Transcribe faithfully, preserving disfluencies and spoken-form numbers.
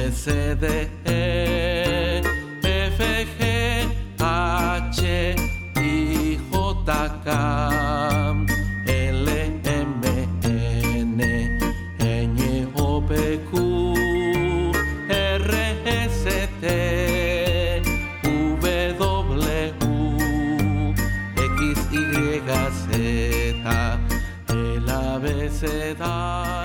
C, D, E, F, G, H, I, J, K, L, M, N, Ñ, O, P, Q, R, S, T, V, W, X, Y, Z, el abecedario.